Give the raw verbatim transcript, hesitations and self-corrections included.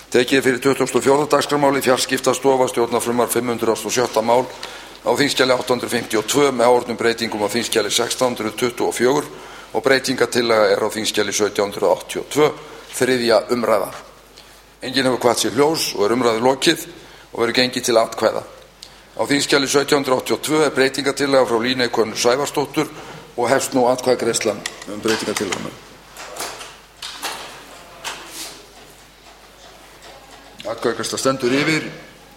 Tekið er fyrir tuttugasta og fjórða dagskrármálið fjarskiptastofa stjórnarfrumvarp fimm hundruð og sjötta mál á þingskjali átta hundruð fimmtíu og tvö með áorðnum breytingum á þingskjali sextán hundruð tuttugu og fjögur og breytingatillaga er á þingskjali sautján hundruð áttatíu og tvö, þriðja umræða. Enginn hefur kvatt sér hljós og er umræðu lokið og verður gengið til atkvæða. Á þingskjali sautján hundruð áttatíu og tvö er breytingatillaga frá Líney Könnu Sævarsdóttur og hefst nú atkvæðagreiðslan um breytingatillaguna. Atkvæðagreiðsla stendur yfir.